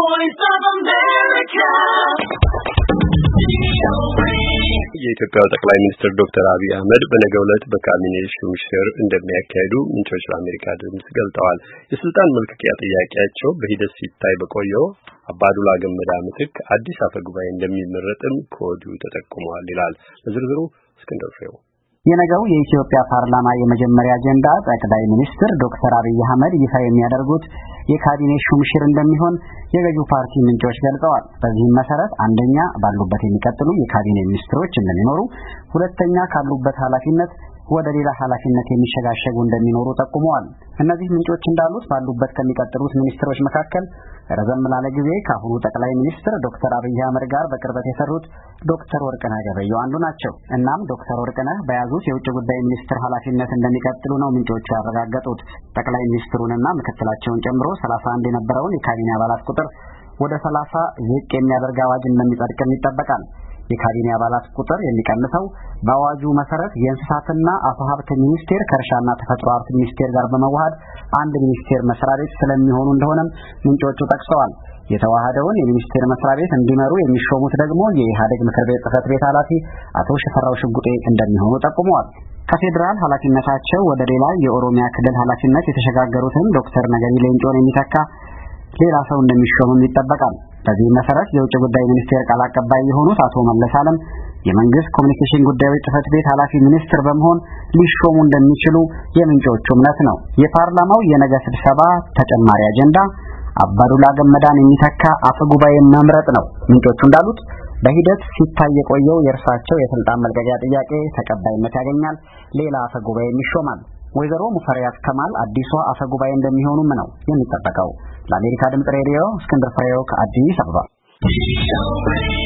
Voice of America. የኢትዮጵያው ጠቅላይ ሚኒስትር ዶክተር አብይ አህመድ በነገው ዕለት በካቢኔ ሹምሽር እንደሚያካሂዱ ምንጮች ለአሜሪካ ድምጽ ገልጠዋል። የስልጣን መልቀቂያ ጥያቄያቸው በሂደት ሲታይ በቆየው አባዱላ ገመዳ ምትክ አዲስ አፈ ጉባኤ እንደሚመረጥም ከወዲሁ ተጠቁመዋል ይላል። ለዝርዝሩ እስክንድር ፍሬው። የነገው የኢትዮጵያ ፓርላማ የመጀመሪያ አጀንዳ ጠቅላይ ሚኒስትር ዶክተር አብይ አህመድ ይፋ የሚያደርጉት የካቢኔ ሹምሽር እንደሚሆን የገዢው ፓርቲ ምንጮች ገልጸዋል። በዚህም መሰረት አንደኛ ባሉበት የሚቀጥሉ የካቢኔ ሚኒስትሮች እንደሚኖሩ፣ ሁለተኛ ካሉበት ኃላፊነት ወደ ሌላ ኃላፊነት የሚሸጋሸጉ እንደሚኖሩ ጠቁመዋል። እነዚህ ምንጮች እንዳሉት ባሉበት ከሚቀጥሉት ሚኒስትሮች መካከል ረዘም ላለ ጊዜ ከአሁኑ ጠቅላይ ሚኒስትር ዶክተር አብይ አህመድ ጋር በቅርበት የሰሩት ዶክተር ወርቅነህ ገበየሁ አንዱ ናቸው። እናም ዶክተር ወርቅነህ በያዙት የውጭ ጉዳይ ሚኒስትር ኃላፊነት እንደሚቀጥሉ ነው ምንጮቹ ያረጋገጡት። ጠቅላይ ሚኒስትሩንና ምክትላቸውን ጨምሮ 31 የነበረውን የካቢኔ አባላት ቁጥር ወደ 30 ዝቅ የሚያደርግ አዋጅ እንደሚጸድቅም ይጠበቃል። የካቢኔ አባላት ቁጥር የሚቀንሰው በአዋጁ መሰረት የእንስሳትና አሳ ሀብት ሚኒስቴር ከእርሻና ተፈጥሮ ሀብት ሚኒስቴር ጋር በመዋሃድ አንድ ሚኒስቴር መስሪያ ቤት ስለሚሆኑ እንደሆነም ምንጮቹ ጠቅሰዋል። የተዋሃደውን የሚኒስቴር መስሪያ ቤት እንዲመሩ የሚሾሙት ደግሞ የኢህአዴግ ምክር ቤት ጽህፈት ቤት ኃላፊ አቶ ሽፈራው ሽጉጤ እንደሚሆኑ ጠቁመዋል። ከፌዴራል ኃላፊነታቸው ወደ ሌላ የኦሮሚያ ክልል ኃላፊነት የተሸጋገሩትን ዶክተር ነገሪ ሌንጮን የሚተካ ሌላ ሰው እንደሚሾምም ይጠበቃል። በዚህ መሰረት የውጭ ጉዳይ ሚኒስቴር ቃል አቀባይ የሆኑት አቶ መለስ ዓለም የመንግስት ኮሚኒኬሽን ጉዳዮች ጽህፈት ቤት ኃላፊ ሚኒስትር በመሆን ሊሾሙ እንደሚችሉ የምንጮቹ እምነት ነው። የፓርላማው የነገ ስብሰባ ተጨማሪ አጀንዳ አባዱላ ገመዳን የሚተካ አፈ ጉባኤ መምረጥ ነው። ምንጮቹ እንዳሉት በሂደት ሲታይ የቆየው የእርሳቸው የስልጣን መልቀቂያ ጥያቄ ተቀባይነት ያገኛል፣ ሌላ አፈ ጉባኤ ይሾማል። ወይዘሮ ሙፈሪያት ከማል አዲሷ አፈ ጉባኤ እንደሚሆኑም ነው የሚጠበቀው። ለአሜሪካ ድምጽ ሬዲዮ እስክንድር ፍሬው ከአዲስ አበባ